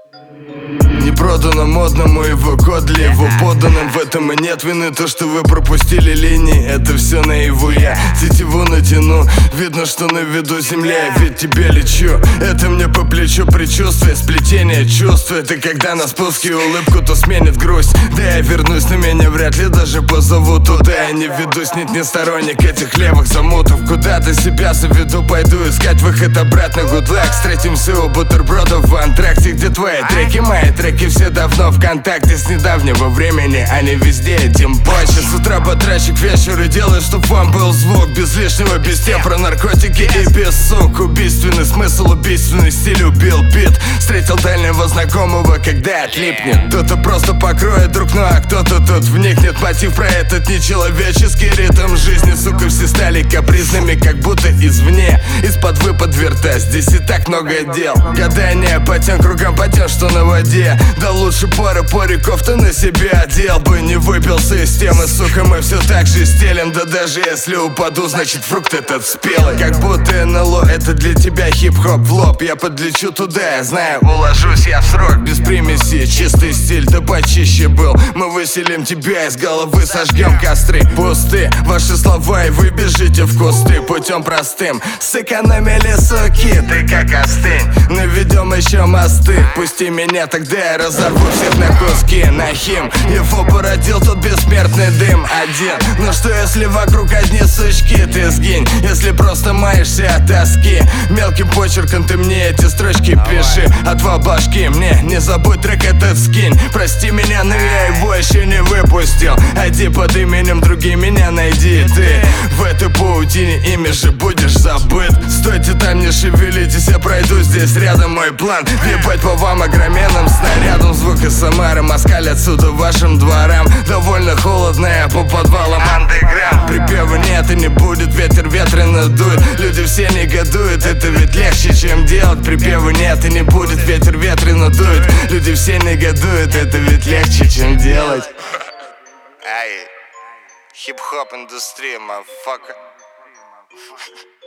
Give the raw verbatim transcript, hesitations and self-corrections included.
Не продано модному его кодли, его подданным в этом и нет вины. То, что вы пропустили линии, это все наяву. Я тетиву натяну, видно, что на виду земля. Я ведь тебе лечу, это мне по плечу предчувствие, сплетение чувств. Это когда на спуске улыбку, то сменит грусть. Да я вернусь, но меня вряд ли даже позовут туда. Я не ведусь, нет, не сторонник этих левых замутов. Куда-то себя заведу, пойду искать выход обратно. Good luck, встретимся у бутербродов в антракте. Где твои треки, мои треки все давно в контакте с недавнего времени. Они везде, тем позже. С утра потрачу к вечеру, делаю, чтоб вам был звук. Без лишнего, без тем про наркотики и без сук. Убийственный смысл, убийственный стиль, убил бит. Встретил дальнего знакомого, когда отлипнет. Кто-то просто покроет друг, ну а кто-то тут вникнет. Мотив про этот нечеловеческий ритм жизни. Сука, все стали капризными, как будто извне. Из-под выпад верта, здесь и так много дел. Гадание по тем кругам, по тем, что на воде. Да лучше пары париков ты на себя одел бы. Не выпился из темы, сука, мы все так же стелим. Да даже если упаду, значит фрукт этот спелый. Как будто эн эл о это для тебя хип-хоп в лоб. Я подлечу туда, я знаю, уложусь я в срок. Без примеси, чистый стиль, да почище был. Мы выселим тебя из головы, сожгем костры. Пусты ваши слова, и вы бежите в кусты путем простым. Сэкономили, суки, ты как остынь. Наведем еще мосты, пусти меня, тогда я разорву всех на куски. Нахим, его породил тот бессмертный дым один. Ну что если вокруг одни сучки, ты сгинь. Если просто маешься от тоски, мелким почерком ты мне эти строчки пиши. Отвал башки мне, не забудь трек этот скинь. Прости меня, но я его еще не выпустил. Иди под именем другие, меня найди. Ты в этой паутине ими же будешь забыт. Стойте там, не шевелитесь, я пройду здесь рядом. Мой план въебать по вам огроменным снарядом. Звук из Самары, москаль отсюда вашим дворам. Довольно холодно, я по подвалам андеграунд. Припева нет и не будет, ветер ветрено дует. Люди все негодуют, это ведь легче, чем делать. Припева нет и не будет, ветер ветрено дует. Люди все негодуют, это ведь легче, чем делать. Ай, хип-хоп индустрия, мафака.